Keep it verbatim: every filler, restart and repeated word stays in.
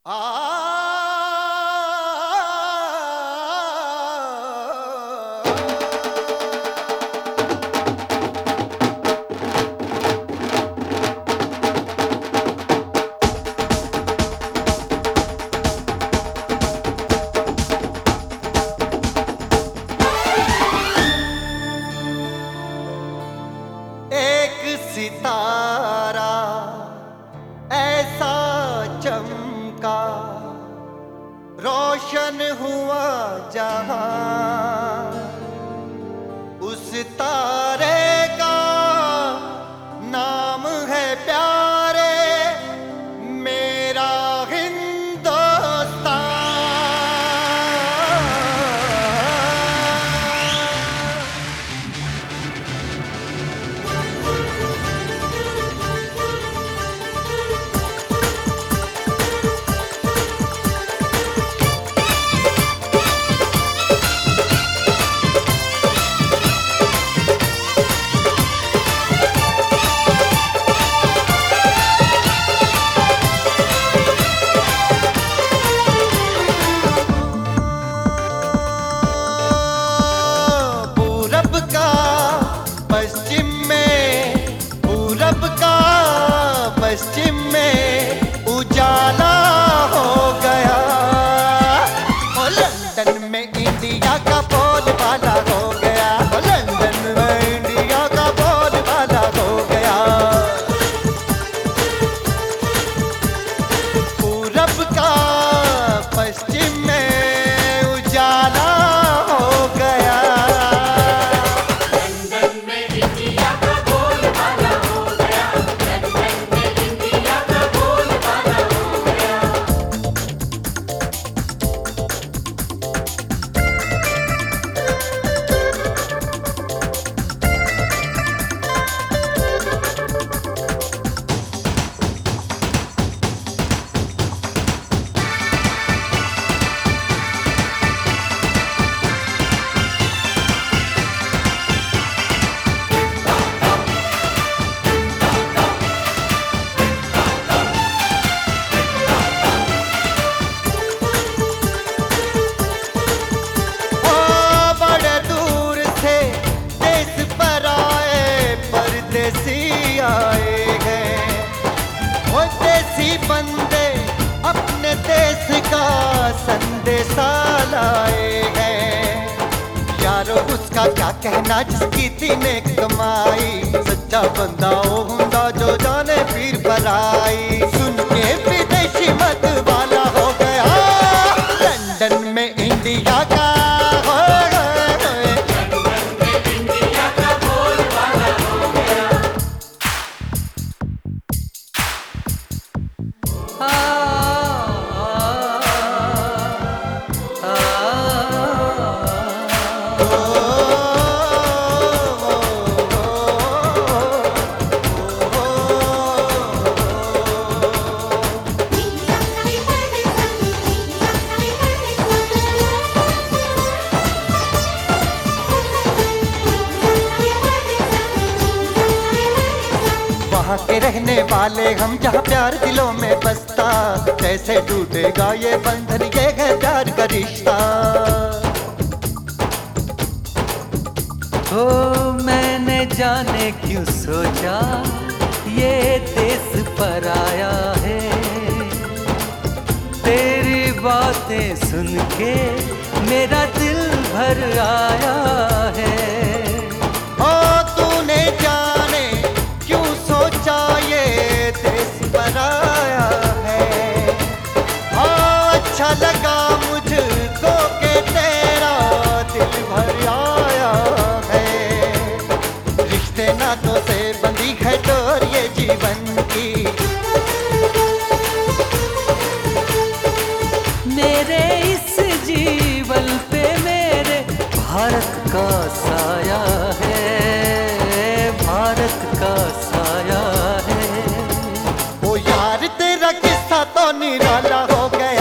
एक सितारा ऐसा चमका, रोशन हुआ जहां। उस तारे का नाम है प्यारे मेरा हिंदुस्तान। पश्चिम में उजाला हो गया, ओ लंदन में इंडिया का बोलबाला हो गया, ओ लंदन में इंडिया का बोलबाला हो गया। पूरब का पश्चिम में उजाला हो गया। देसी आए हैं वो देसी बंदे, अपने देश का संदेशा लाए हैं। यारो उसका क्या कहना जिसकी तीने कमाई, सच्चा बंदा वो हुंदा जो जाने पीर भलाई। सुन के विदेशी मत वाला हो गया, लंदन में इंडिया का वहाँ के रहने वाले हम, जहाँ प्यार दिलों में बसता। कैसे टूटेगा ये बंधन, ये है प्यार का रिश्ता। ओ मैंने जाने क्यों सोचा ये देश पर आया है, तेरी बातें सुन के मेरा दिल भर आया है। ओ तूने जाने क्यों सोचा ये देश पर आया है। हाँ अच्छा लगा मुझको के तेरा दिल भर आया है। रिश्ते नातों से बंधी है डोर ये जीवन की, मेरे इस जीवन पे मेरे भारत का साया है, भारत का साया है। ओ यार तेरा किस्सा तो निराला हो गया।